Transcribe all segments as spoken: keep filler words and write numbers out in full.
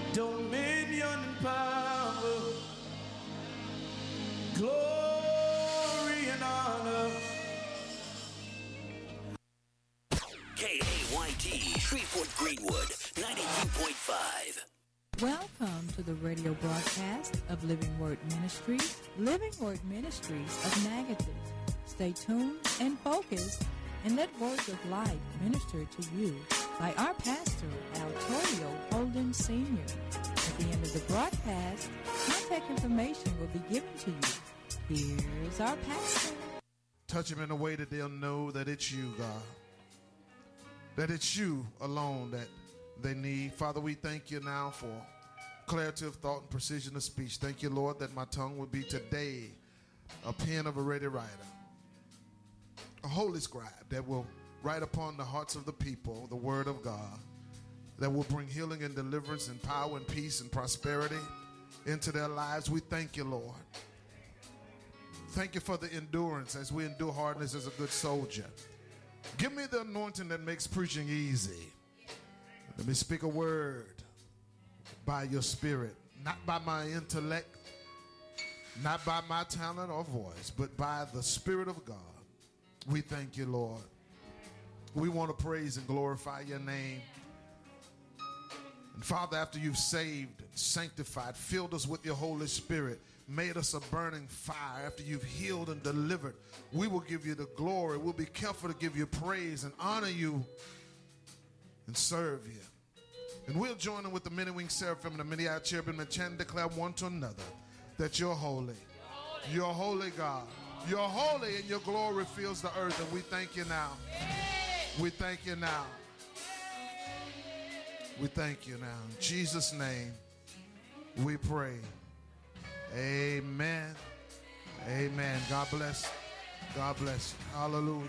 dominion and power, glory and honor. K A Y T, Shreveport Greenwood, ninety-two point five. Welcome to the radio broadcast of Living Word Ministries, Living Word Ministries of Natchitoches. Stay tuned and focused and let words of life minister to you by our pastor, Altorio Holden Senior At the end of the broadcast, contact information will be given to you. Here's our pastor. Touch them in a way that they'll know that it's you, God. That it's you alone that they need. Father, we thank you now for clarity of thought and precision of speech. Thank you, Lord, that my tongue will be today a pen of a ready writer, a holy scribe that will write upon the hearts of the people the word of God, that will bring healing and deliverance and power and peace and prosperity into their lives. We thank you, Lord. Thank you for the endurance as we endure hardness as a good soldier. Give me the anointing that makes preaching easy. Let me speak a word by your spirit, not by my intellect, not by my talent or voice, but by the Spirit of God. We thank you, Lord. We want to praise and glorify your name. And Father, after you've saved, sanctified, filled us with your Holy Spirit, made us a burning fire, after you've healed and delivered, we will give you the glory. We'll be careful to give you praise and honor you and serve you. And we'll join in with the many winged seraphim and the many eyed cherubim and chant and declare one to another that you're holy. You're holy, God. You're holy, and your glory fills the earth. And we thank you now. We thank you now. We thank you now. In Jesus' name, we pray. Amen. Amen. God bless. God bless you. Hallelujah.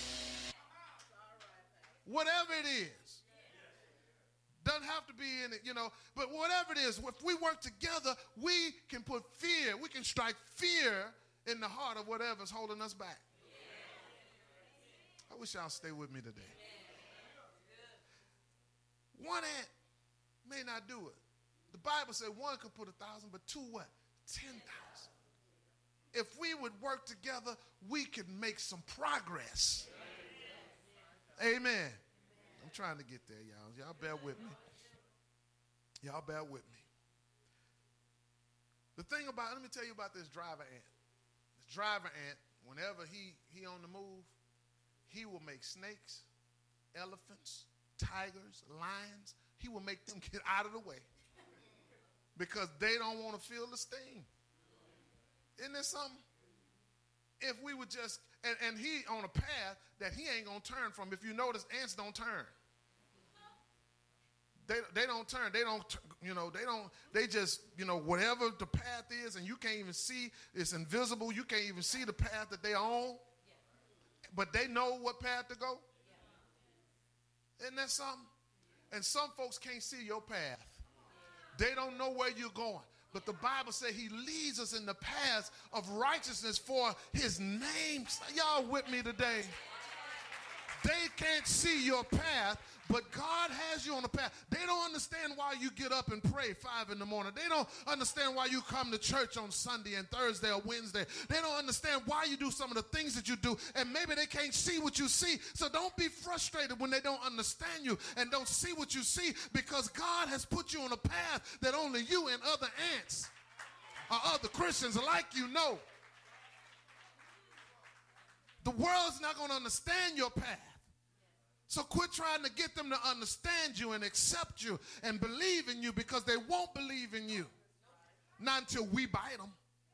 Whatever it is. Doesn't have to be in it, you know, but whatever it is, if we work together, we can put fear, we can strike fear in the heart of whatever's holding us back. I wish y'all stay with me today. One ant may not do it. The Bible said one could put a thousand, but two what? Ten thousand. If we would work together, we could make some progress. Amen. I'm trying to get there, y'all. Y'all bear with me. Y'all bear with me. The thing about, let me tell you about this driver ant. This driver ant, whenever he, he on the move, he will make snakes, elephants, tigers, lions. He will make them get out of the way because they don't want to feel the sting. Isn't there something? If we would just, and, and he on a path that he ain't going to turn from. If you notice, ants don't turn. They, they don't turn. They don't, you know, they don't, they just, you know, whatever the path is, and you can't even see, it's invisible. You can't even see the path that they on. But they know what path to go. Isn't that something? And some folks can't see your path. They don't know where you're going. But the Bible says he leads us in the paths of righteousness for his name. Y'all with me today? They can't see your path, but God has you on the path. They don't understand why you get up and pray five in the morning. They don't understand why you come to church on Sunday and Thursday or Wednesday. They don't understand why you do some of the things that you do, and maybe they can't see what you see. So don't be frustrated when they don't understand you and don't see what you see, because God has put you on a path that only you and other ants or other Christians like you know. The world's not going to understand your path. So quit trying to get them to understand you and accept you and believe in you, because they won't believe in you. Not until we bite them.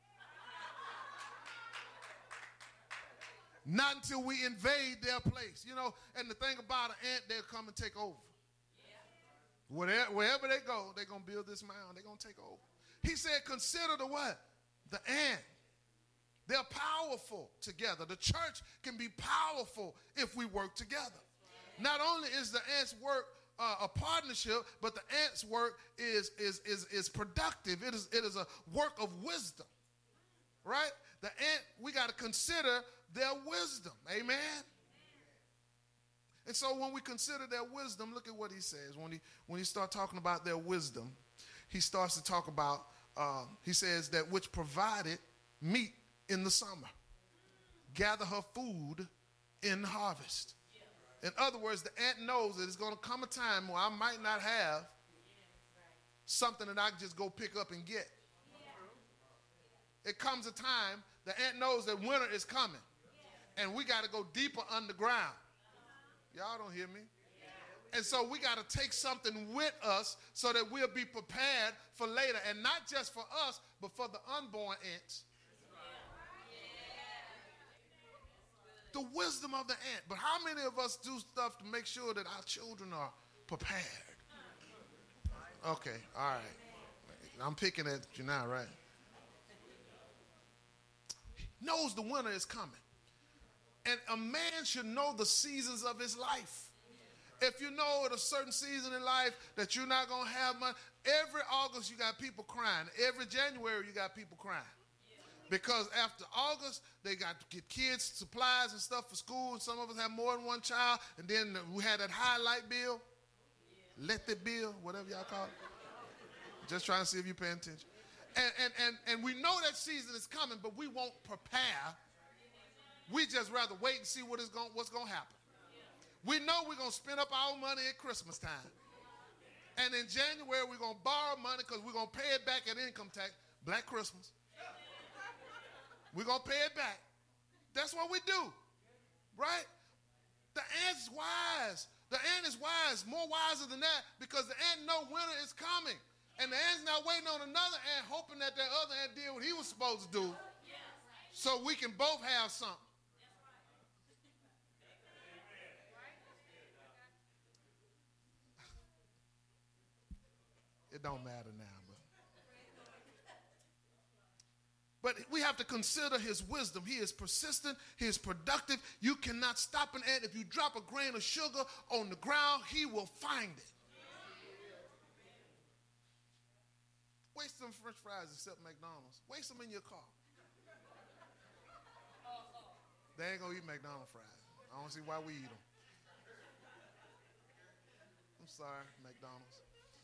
Not until we invade their place. You know, and the thing about an ant, they'll come and take over. Wherever, wherever they go, they're going to build this mound. They're going to take over. He said, consider the what? The ant. They're powerful together. The church can be powerful if we work together. Not only is the ants' work uh, a partnership, but the ants' work is, is, is, is productive. It is, it is a work of wisdom, right? The ant, we got to consider their wisdom, amen? And so when we consider their wisdom, look at what he says. When he, when he start talking about their wisdom, he starts to talk about, um, he says that which provided meat in the summer, gather her food in harvest. In other words, the ant knows that it's going to come a time where I might not have something that I can just go pick up and get. It comes a time, the ant knows that winter is coming, and we got to go deeper underground. Y'all don't hear me? And so we got to take something with us so that we'll be prepared for later, and not just for us, but for the unborn ants. The wisdom of the ant. But how many of us do stuff to make sure that our children are prepared? Okay, all right. I'm picking at you now, right? He knows the winter is coming. And a man should know the seasons of his life. If you know at a certain season in life that you're not going to have money, every August you got people crying. Every January you got people crying. Because after August, they got to get kids supplies and stuff for school, and some of us have more than one child, and then we had that highlight bill, let the bill, whatever y'all call it. Just trying to see if you're paying attention. And, and, and, and we know that season is coming, but we won't prepare. We just rather wait and see what is going, what's going to happen. We know we're going to spend up our money at Christmas time. And in January, we're going to borrow money because we're going to pay it back at income tax. Black Christmas. We're going to pay it back. That's what we do, right? The ant's wise. The ant is wise, more wiser than that, because the ant know winter is coming. And the ant's not waiting on another ant, hoping that that other ant did what he was supposed to do, so we can both have something. It don't matter now. But we have to consider his wisdom. He is persistent. He is productive. You cannot stop an ant. If you drop a grain of sugar on the ground, he will find it. Waste some French fries except McDonald's. Waste them in your car. They ain't going to eat McDonald's fries. I don't see why we eat them. I'm sorry, McDonald's.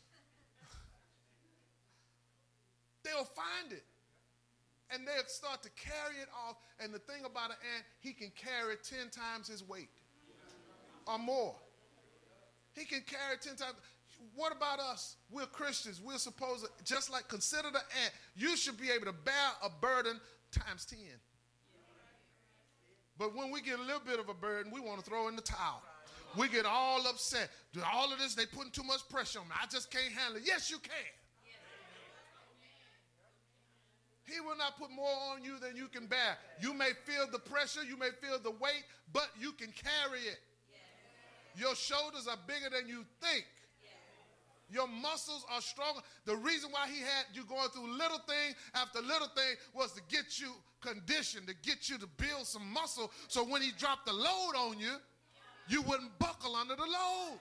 They'll find it. And they'll start to carry it off. And the thing about an ant, he can carry ten times his weight or more. He can carry ten times. What about us? We're Christians. We're supposed to, just like, consider the ant. You should be able to bear a burden times ten. But when we get a little bit of a burden, we want to throw in the towel. We get all upset. All of this, they putting too much pressure on me. I just can't handle it. Yes, you can. He will not put more on you than you can bear. You may feel the pressure, you may feel the weight, but you can carry it. Your shoulders are bigger than you think. Your muscles are stronger. The reason why he had you going through little thing after little thing was to get you conditioned, to get you to build some muscle, so when he dropped the load on you, you wouldn't buckle under the load.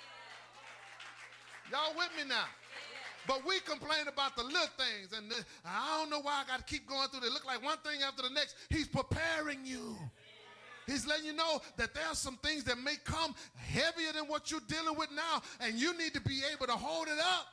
Y'all with me now? But we complain about the little things, and the, I don't know why I got to keep going through. They look like one thing after the next. He's preparing you. He's letting you know that there are some things that may come heavier than what you're dealing with now, and you need to be able to hold it up.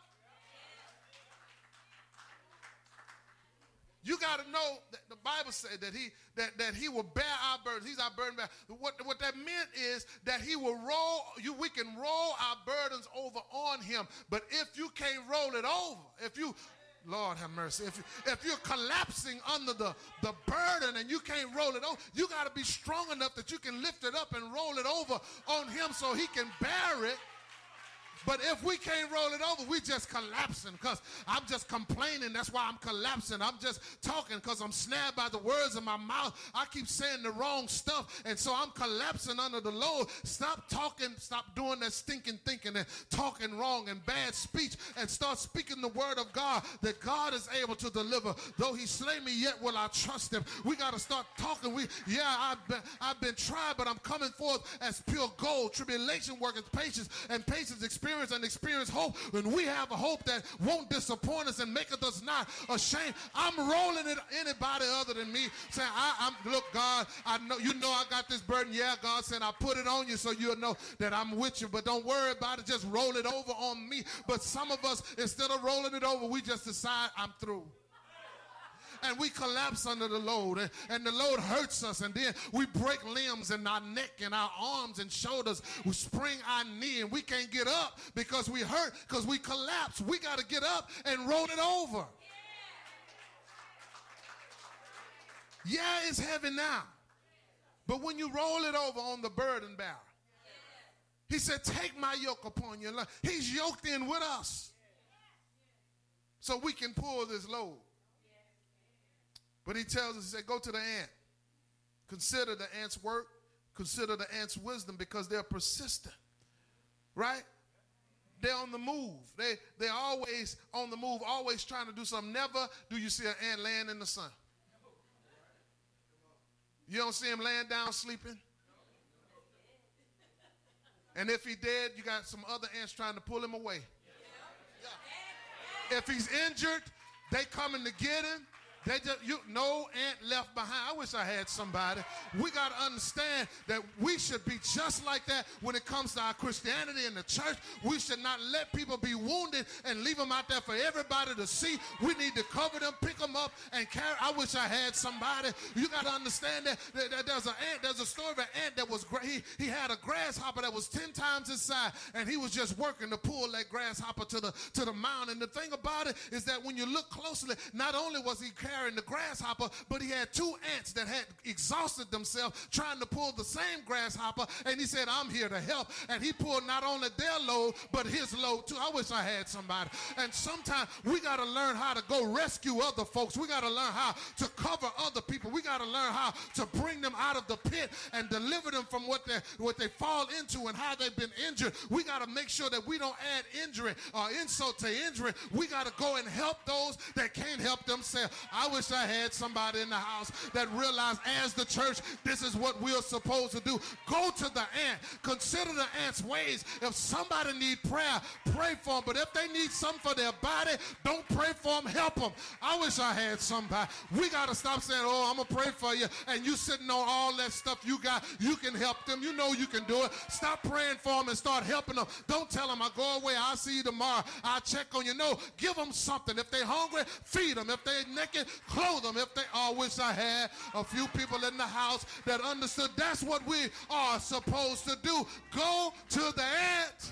You got to know that the Bible said that he that, that he will bear our burdens. He's our burden bearer. What, what that meant is that he will roll, you, we can roll our burdens over on him. But if you can't roll it over, if you, Lord have mercy, if, if you're collapsing under the, the burden and you can't roll it over, you got to be strong enough that you can lift it up and roll it over on him so he can bear it. But if we can't roll it over, we just collapsing because I'm just complaining. That's why I'm collapsing. I'm just talking because I'm snared by the words of my mouth. I keep saying the wrong stuff, and so I'm collapsing under the load. Stop talking. Stop doing that stinking thinking and talking wrong and bad speech, and start speaking the word of God, that God is able to deliver. Though he slay me, yet will I trust him. We got to start talking. We, yeah, I've been, I've been tried, but I'm coming forth as pure gold. Tribulation worketh patience, and patience experience experience and experience hope, and we have a hope that won't disappoint us and make us not ashamed. I'm rolling it anybody other than me, saying, I, I'm, look, God, I know you know I got this burden. Yeah, God said I put it on you so you'll know that I'm with you, but don't worry about it. Just roll it over on me. But some of us, instead of rolling it over, we just decide I'm through. And we collapse under the load, and, and the load hurts us, and then we break limbs in our neck and our arms and shoulders. We spring our knee, and we can't get up because we hurt, because we collapse. We got to get up and roll it over. Yeah, it's heavy now, but when you roll it over on the burden bearer, he said, take my yoke upon you. He's yoked in with us so we can pull this load. But he tells us, he said, go to the ant. Consider the ant's work. Consider the ant's wisdom, because they're persistent, right? They're on the move. They, they're always on the move, always trying to do something. Never do you see an ant laying in the sun. You don't see him laying down sleeping. And if he dead, you got some other ants trying to pull him away. Yeah. If he's injured, they coming to get him. They just, you, no ant left behind. I wish I had somebody. We got to understand that we should be just like that when it comes to our Christianity in the church. We should not let people be wounded and leave them out there for everybody to see. We need to cover them, pick them up, and carry. I wish I had somebody. You got to understand that, that, that there's an ant. There's a story of an ant that was great. He, he had a grasshopper that was ten times his size, and he was just working to pull that grasshopper to the to the mound. And the thing about it is that when you look closely, not only was he carrying the grasshopper, but he had two ants that had exhausted themselves trying to pull the same grasshopper, and he said, I'm here to help. And he pulled not only their load, but his load too. I wish I had somebody. And sometimes we got to learn how to go rescue other folks. We got to learn how to cover other people. We got to learn how to bring them out of the pit and deliver them from what they what they fall into and how they've been injured. We got to make sure that we don't add injury or insult to injury. We got to go and help those that can't help themselves. I wish I had somebody in the house that realized, as the church, this is what we're supposed to do. Go to the ant. Consider the ant's ways. If somebody need prayer, pray for them. But if they need something for their body, don't pray for them, help them. I wish I had somebody. We got to stop saying, oh, I'm going to pray for you, and you sitting on all that stuff you got. You can help them. You know you can do it. Stop praying for them and start helping them. Don't tell them, I'll go away. I'll see you tomorrow. I'll check on you. No, give them something. If they're hungry, feed them. If they're naked, clothe them. If they, oh, I wish I had a few people in the house that understood that's what we are supposed to do. Go to the ant.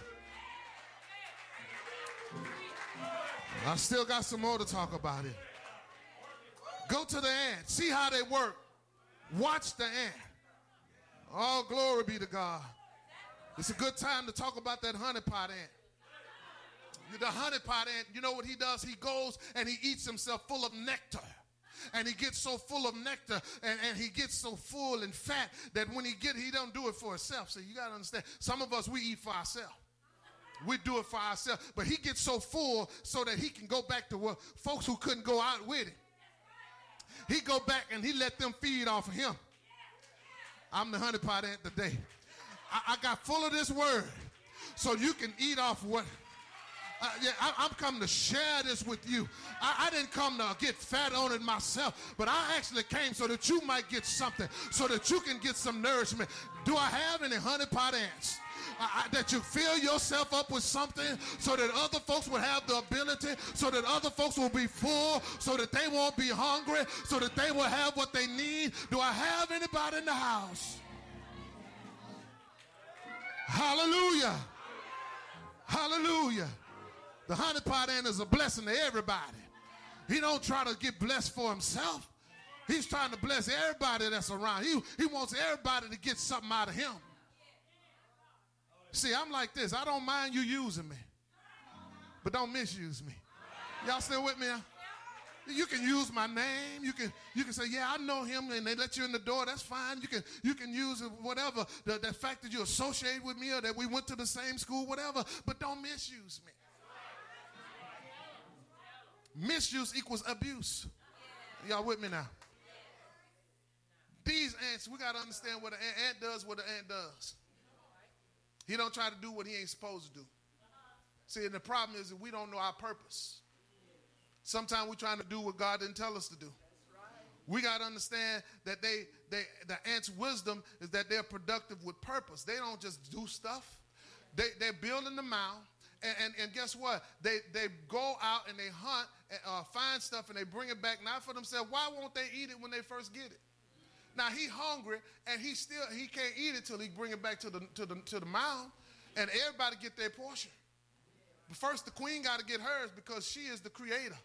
I still got some more to talk about it. Go to the ant. See how they work. Watch the ant. Oh, glory be to God. It's a good time to talk about that honeypot ant. The honeypot ant, you know what he does? He goes and he eats himself full of nectar. And he gets so full of nectar, and, and he gets so full and fat that when he get, he don't do it for himself. So you got to understand, some of us, we eat for ourselves. We do it for ourselves. But he gets so full so that he can go back to what folks who couldn't go out with him. He go back and he let them feed off of him. I'm the honeypot ant today. I, I got full of this word so you can eat off what... Uh, yeah, I, I'm coming to share this with you. I, I didn't come to get fat on it myself, but I actually came so that you might get something, so that you can get some nourishment. Do I have any honeypot ants? I, I, that you fill yourself up with something so that other folks will have the ability, so that other folks will be full, so that they won't be hungry, so that they will have what they need. Do I have anybody in the house? Hallelujah. Hallelujah. The honeypot ant is a blessing to everybody. He don't try to get blessed for himself. He's trying to bless everybody that's around. He, he wants everybody to get something out of him. See, I'm like this. I don't mind you using me, but don't misuse me. Y'all still with me? You can use my name. You can you can say, yeah, I know him, and they let you in the door. That's fine. You can you can use whatever, the, the fact that you associate with me or that we went to the same school, whatever, but don't misuse me. Misuse equals abuse. Y'all with me now? These ants, we got to understand what an ant does, what an ant does. He don't try to do what he ain't supposed to do. See, and the problem is that we don't know our purpose. Sometimes we're trying to do what God didn't tell us to do. We got to understand that they, they, the ants' wisdom is that they're productive with purpose. They don't just do stuff. They, they're building the mound. And, and, and guess what? They, they go out and they hunt and uh, find stuff and they bring it back, not for themselves. Why won't they eat it when they first get it? Now, he hungry and he still, he can't eat it till he bring it back to the, to the, to the mound. And everybody get their portion. But first, the queen got to get hers because she is the creator.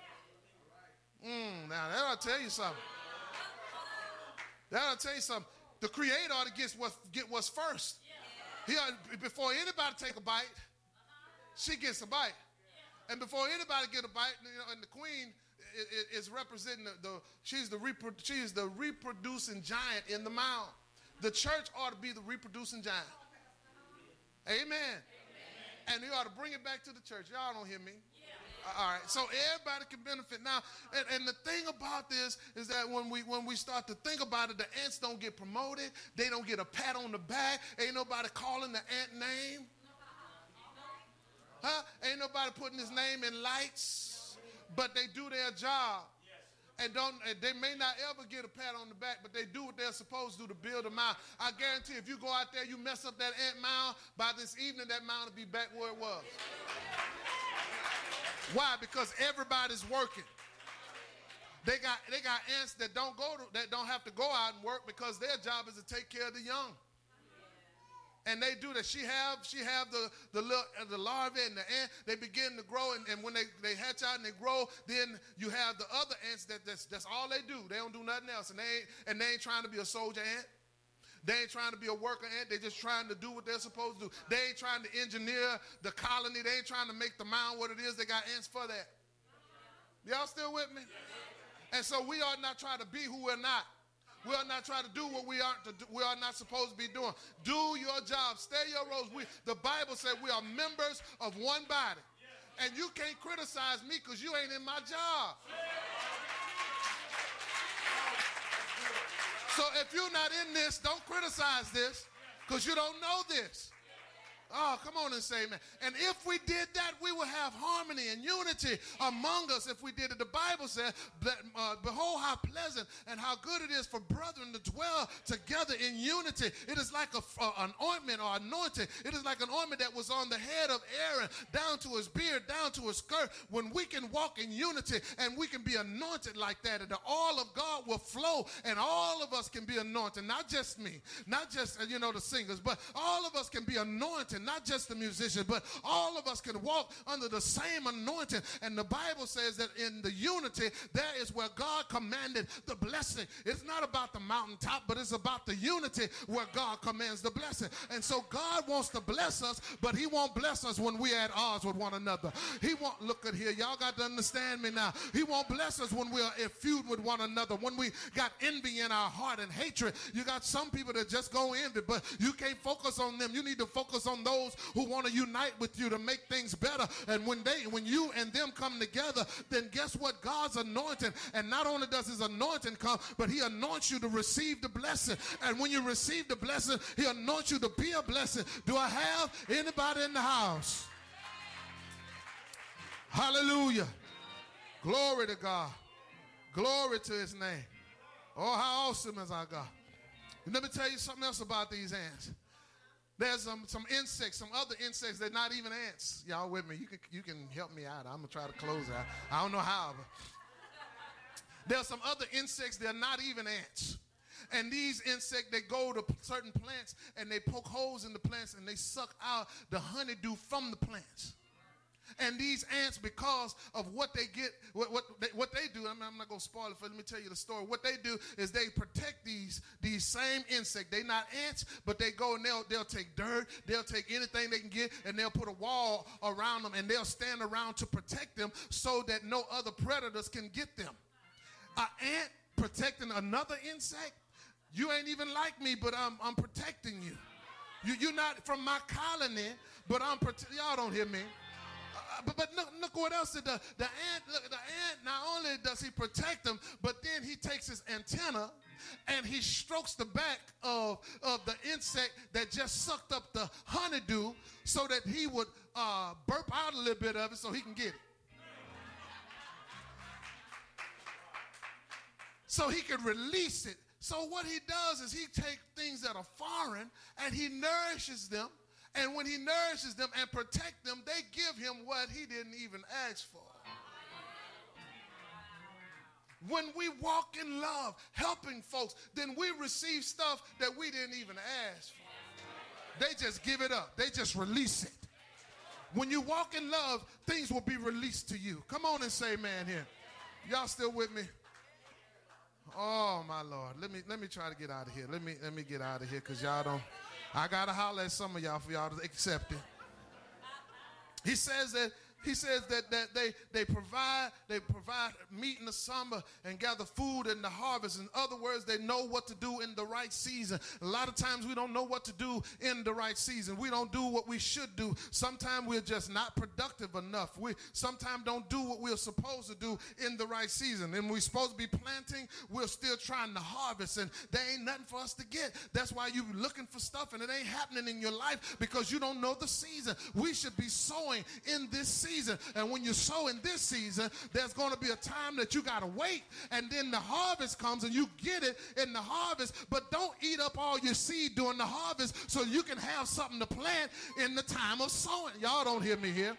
Mm, now, that'll tell you something. That'll tell you something. The creator ought to get, what, get what's first. He ought, before anybody take a bite, she gets a bite. And before anybody get a bite, you know, and the queen is, is representing the, the she's the repro, she is the reproducing giant in the mound. The church ought to be the reproducing giant. Amen. Amen. And you ought to bring it back to the church. Y'all don't hear me. All right, so everybody can benefit now. And, and the thing about this is that when we when we start to think about it, the ants don't get promoted. They don't get a pat on the back. Ain't nobody calling the ant name. Huh? Ain't nobody putting his name in lights. But they do their job. And don't and they may not ever get a pat on the back, but they do what they're supposed to do to build a mound. I guarantee if you go out there, you mess up that ant mound, by this evening that mound will be back where it was. Why? Because everybody's working. They got they got ants that don't go to, that don't have to go out and work because their job is to take care of the young. And they do that. She have she have the the little, uh, the larvae and the ant. They begin to grow, and, and when they, they hatch out and they grow, then you have the other ants that that's, that's all they do. They don't do nothing else, and they ain't, and they ain't trying to be a soldier ant. They ain't trying to be a worker ant. They just trying to do what they're supposed to do. They ain't trying to engineer the colony. They ain't trying to make the mound what it is. They got ants for that. Y'all still with me? And so we ought not try to be who we're not. We ought not try to do what we aren't to do, we are not supposed to be doing. Do your job. Stay your roles. We, the Bible said we are members of one body. And you can't criticize me because you ain't in my job. So if you're not in this, don't criticize this because you don't know this. Oh, come on and say amen. And if we did that, we would have harmony and unity among us if we did it. The Bible says, uh, behold how pleasant and how good it is for brethren to dwell together in unity. It is like a, uh, an ointment or anointing. It is like an ointment that was on the head of Aaron, down to his beard, down to his skirt. When we can walk in unity and we can be anointed like that, and the oil of God will flow, and all of us can be anointed. Not just me, not just, you know, the singers, but all of us can be anointed. Not just the musicians, but all of us can walk under the same anointing. And the Bible says that in the unity, there is where God commanded the blessing. It's not about the mountaintop, but it's about the unity where God commands the blessing. And so God wants to bless us, but he won't bless us when we're at odds with one another. He won't, look at here, y'all got to understand me now. He won't bless us when we're in feud with one another, when we got envy in our heart and hatred. You got some people that just go envy, but you can't focus on them. You need to focus on those Those who want to unite with you to make things better. And when they, when you and them come together, then guess what? God's anointing, and not only does his anointing come, but he anoints you to receive the blessing. And when you receive the blessing, he anoints you to be a blessing. Do I have anybody in the house? Hallelujah. Glory to God. Glory to his name. Oh, how awesome is our God. And let me tell you something else about these ants. There's some, some insects, some other insects that are not even ants. Y'all with me? You can, you can help me out. I'm going to try to close out. I don't know how. But there's some other insects that are not even ants. And these insects, they go to certain plants and they poke holes in the plants and they suck out the honeydew from the plants. And these ants, because of what they get, what, what, they, what they do, I mean, I'm not going to spoil it for you. Let me tell you the story. What they do is they protect these, these same insects. They're not ants, but they go and they'll, they'll take dirt, they'll take anything they can get, and they'll put a wall around them, and they'll stand around to protect them so that no other predators can get them. An ant protecting another insect? You ain't even like me, but I'm, I'm protecting you. you. You're not from my colony, but I'm protecting. Y'all don't hear me. Uh, but but look, look what else it does. The ant, look, the ant, not only does he protect them, but then he takes his antenna and he strokes the back of, of the insect that just sucked up the honeydew so that he would uh, burp out a little bit of it so he can get it. So he can release it. So what he does is he takes things that are foreign and he nourishes them. And when he nourishes them and protect them, they give him what he didn't even ask for. When we walk in love, helping folks, then we receive stuff that we didn't even ask for. They just give it up. They just release it. When you walk in love, things will be released to you. Come on and say amen here. Y'all still with me? Oh, my Lord. Let me let me try to get out of here. Let me let me get out of here because y'all don't. I got to holler at some of y'all for y'all to accept it. He says that He says that, that they, they provide they provide meat in the summer and gather food in the harvest. In other words, they know what to do in the right season. A lot of times we don't know what to do in the right season. We don't do what we should do. Sometimes we're just not productive enough. We sometimes don't do what we're supposed to do in the right season. And we're supposed to be planting, we're still trying to harvest, and there ain't nothing for us to get. That's why you're looking for stuff and it ain't happening in your life because you don't know the season. We should be sowing in this season. Season. And when you sow in this season, there's going to be a time that you got to wait, and then the harvest comes and you get it in the harvest, but don't eat up all your seed during the harvest so you can have something to plant in the time of sowing. Y'all don't hear me here.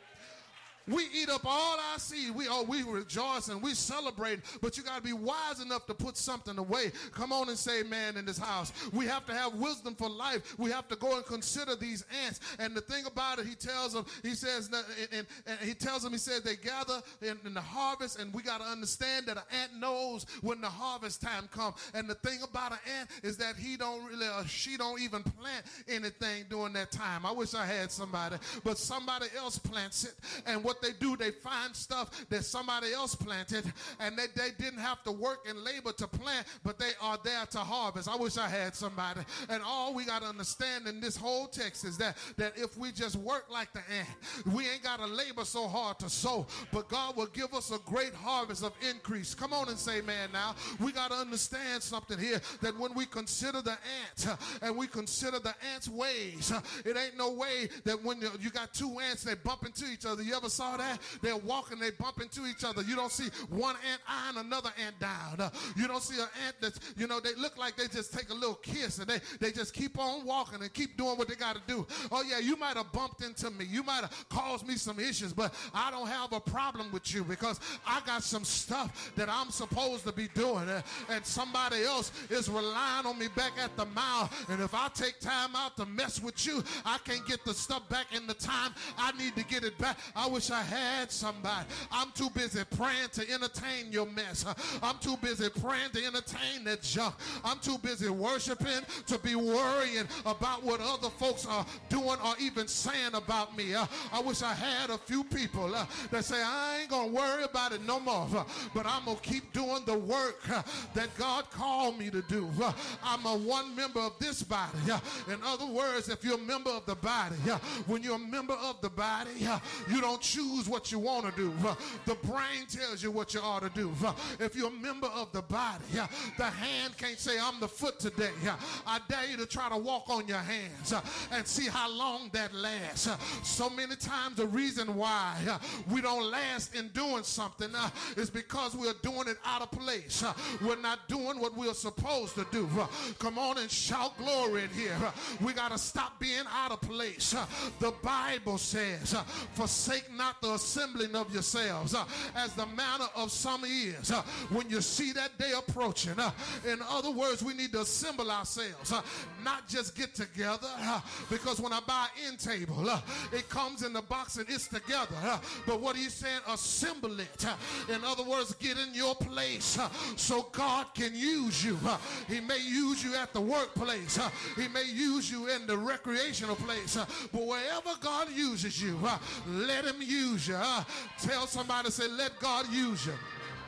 We eat up all our seed. We oh, we rejoice and we celebrate, but you got to be wise enough to put something away. Come on and say amen in this house. We have to have wisdom for life. We have to go and consider these ants. And the thing about it, he tells them, he says, that, and, and he tells them, he says they gather in, in the harvest, and we got to understand that an ant knows when the harvest time comes. And the thing about an ant is that he don't really, or she don't even plant anything during that time. I wish I had somebody, but somebody else plants it. And what What they do, they find stuff that somebody else planted, and they, they didn't have to work and labor to plant, but they are there to harvest. I wish I had somebody. And all we got to understand in this whole text is that, that if we just work like the ant, we ain't got to labor so hard to sow, but God will give us a great harvest of increase. Come on and say, man, now. We got to understand something here, that when we consider the ant uh, and we consider the ant's ways, uh, it ain't no way that when you, you got two ants, they bump into each other. You ever saw that? They're walking, they bump into each other. You don't see one ant eyeing another ant down. Uh, you don't see an ant that's, you know, they look like they just take a little kiss and they, they just keep on walking and keep doing what they got to do. Oh, yeah, you might have bumped into me. You might have caused me some issues, but I don't have a problem with you because I got some stuff that I'm supposed to be doing. Uh, and somebody else is relying on me back at the mouth. And if I take time out to mess with you, I can't get the stuff back in the time I need to get it back. I wish I had somebody. I'm too busy praying to entertain your mess. I'm too busy praying to entertain that junk. I'm too busy worshiping to be worrying about what other folks are doing or even saying about me. Uh, I wish I had a few people uh, that say, I ain't going to worry about it no more, uh, but I'm going to keep doing the work uh, that God called me to do. Uh, I'm a one member of this body. Uh, in other words, if you're a member of the body, uh, when you're a member of the body, uh, you don't choose what you want to do. Uh, the brain tells you what you ought to do. Uh, if you're a member of the body, uh, the hand can't say, I'm the foot today. Uh, I dare you to try to walk on your hands uh, and see how long that lasts. Uh, so many times the reason why uh, we don't last in doing something uh, is because we're doing it out of place. Uh, we're not doing what we're supposed to do. Uh, come on and shout glory in here. Uh, we got to stop being out of place. Uh, the Bible says, uh, forsake not the assembling of yourselves uh, as the manner of some is. Uh, when you see that day approaching, uh, in other words, we need to assemble ourselves, uh, not just get together, uh, because when I buy an end table, uh, it comes in the box and it's together. Uh, but what he's saying, assemble it. Uh, in other words, get in your place uh, so God can use you. Uh, he may use you at the workplace. Uh, he may use you in the recreational place. Uh, but wherever God uses you, uh, let him use you. Uh, tell somebody, say, let God use you.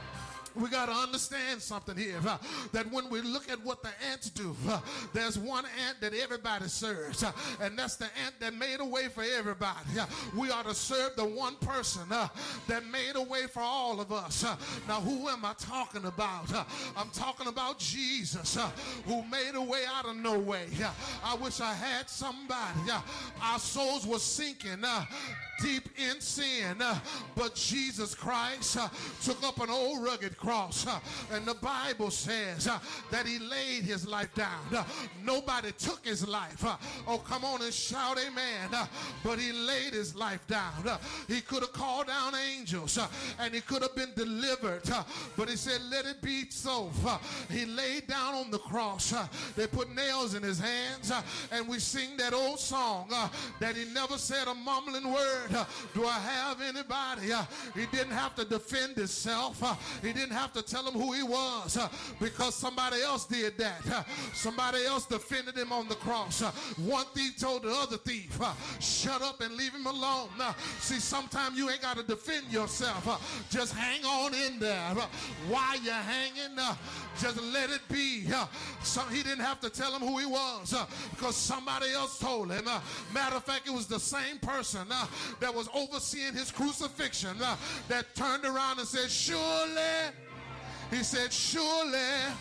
We got to understand something here, uh, that when we look at what the ants do, uh, there's one ant that everybody serves, uh, and that's the ant that made a way for everybody. Uh, we ought to serve the one person uh, that made a way for all of us. Uh, now, who am I talking about? Uh, I'm talking about Jesus, uh, who made a way out of no way. Uh, I wish I had somebody. Uh, our souls were sinking. Uh, deep in sin, uh, but Jesus Christ uh, took up an old rugged cross, uh, and the Bible says uh, that he laid his life down. Uh, nobody took his life. Uh, oh, come on and shout amen. Uh, but he laid his life down. Uh, he could have called down angels, uh, and he could have been delivered, uh, but he said, let it be so. Uh, he laid down on the cross. Uh, they put nails in his hands, uh, and we sing that old song uh, that he never said a mumbling word. Uh, do I have anybody? Uh, he didn't have to defend himself. Uh, he didn't have to tell him who he was, uh, because somebody else did that. Uh, somebody else defended him on the cross. Uh, one thief told the other thief, uh, shut up and leave him alone. Uh, see, sometimes you ain't got to defend yourself. Uh, just hang on in there. Uh, while you're hanging, uh, just let it be. Uh, so he didn't have to tell him who he was, uh, because somebody else told him. Uh, matter of fact, it was the same person uh, that was overseeing his crucifixion uh, that turned around and said, surely, he said, surely,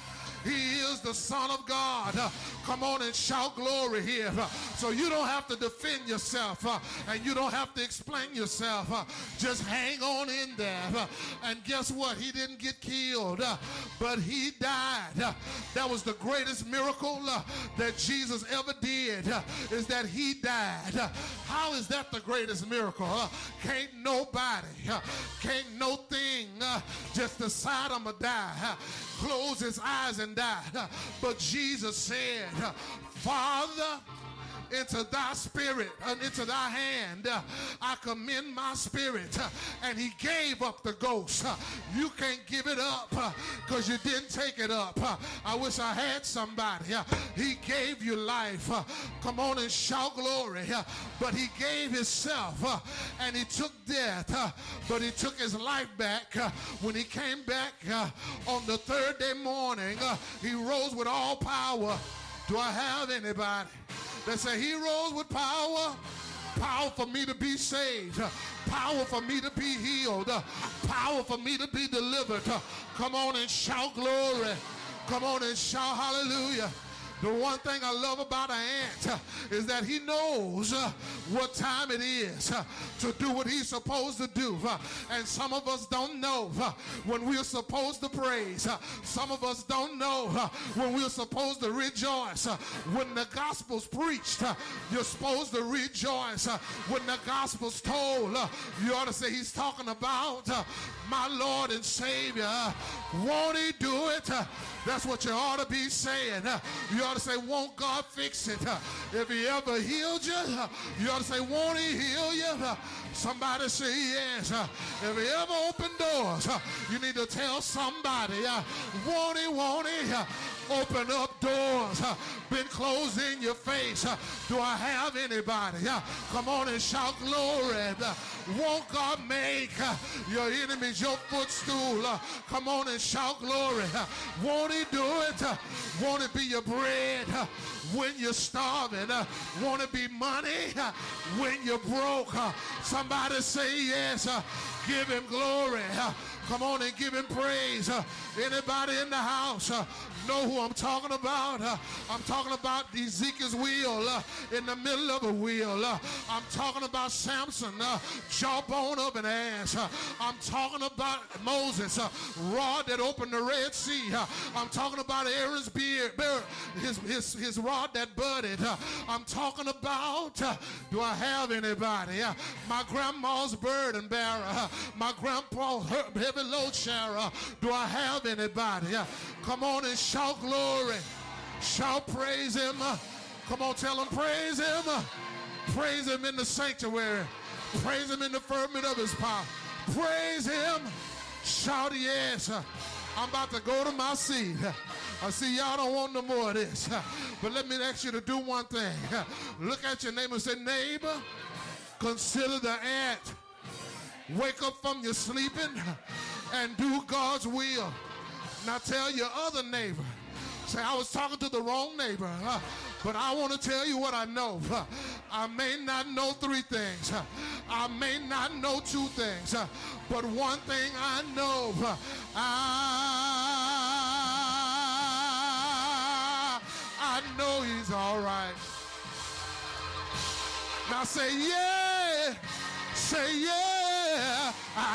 he is the Son of God. Uh, come on and shout glory here. Uh, so you don't have to defend yourself, uh, and you don't have to explain yourself. Uh, just hang on in there. Uh, and guess what? He didn't get killed, uh, but he died. Uh, that was the greatest miracle uh, that Jesus ever did, uh, is that he died. Uh, how is that the greatest miracle? Uh, can't nobody, uh, can't no thing uh, just decide I'm going to die. Uh, close his eyes and died. But Jesus said, Father, into thy spirit and into thy hand uh, I commend my spirit. Uh, and he gave up the ghost. Uh, you can't give it up because uh, you didn't take it up. Uh, I wish I had somebody. Uh, he gave you life. Uh, come on and shout glory. Uh, but he gave himself uh, and he took death. Uh, but he took his life back. Uh, when he came back uh, on the third day morning, uh, he rose with all power. Do I have anybody that say he rose with power? Power for me to be saved. Power for me to be healed. Power for me to be delivered. Come on and shout glory. Come on and shout hallelujah. The one thing I love about an ant uh, is that he knows uh, what time it is uh, to do what he's supposed to do. Uh, and some of us don't know uh, when we're supposed to praise. Uh, some of us don't know uh, when we're supposed to rejoice. Uh, when the gospel's preached, uh, you're supposed to rejoice. Uh, when the gospel's told, uh, you ought to say, he's talking about uh, my Lord and Savior. Uh, won't he do it? Uh, that's what you ought to be saying. Uh, you ought to say, won't God fix it? Uh, if he ever healed you, uh, you ought to say, won't he heal you? Uh, somebody say yes. Uh, if he ever opened doors, uh, you need to tell somebody, uh, won't he, won't he? Uh, open up doors uh, been closed in your face. Uh, do I have anybody? Uh, come on and shout glory. Uh, won't God make uh, your enemies your footstool? Uh, come on and shout glory. Uh, won't he do it? Uh, won't it be your bread uh, when you're starving? Uh, won't it be money uh, when you're broke? Uh, somebody say yes. Uh, give him glory. Uh, come on and give him praise. Uh, anybody in the house uh, know who I'm talking about? Uh, I'm talking about Ezekiel's wheel uh, in the middle of a wheel. Uh, I'm talking about Samson, uh, jawbone of an ass. Uh, I'm talking about Moses, uh, rod that opened the Red Sea. Uh, I'm talking about Aaron's beard, beard his, his, his rod that budded. Uh, I'm talking about, uh, do I have anybody? Uh, my grandma's burden bearer. Uh, my grandpa's heavy load sharer. Do I have anybody? Uh, come on and shout glory. Shout praise him. Uh, come on, tell him praise him. Uh, praise him in the sanctuary. Praise him in the firmament of his power. Praise him. Shout yes. Uh, I'm about to go to my seat. Uh, I see y'all don't want no more of this. Uh, but let me ask you to do one thing. Uh, look at your neighbor and say, neighbor, consider the ant. Wake up from your sleeping and do God's will. Now tell your other neighbor. Say, I was talking to the wrong neighbor, uh, but I want to tell you what I know. Uh, I may not know three things. Uh, I may not know two things. Uh, but one thing I know. Uh, I, I know he's all right. Now say, yeah. Say, yeah,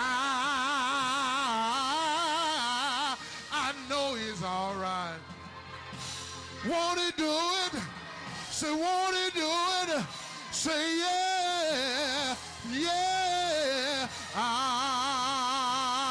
I, I know he's all right. Won't he do it? Say, won't he do it? Say,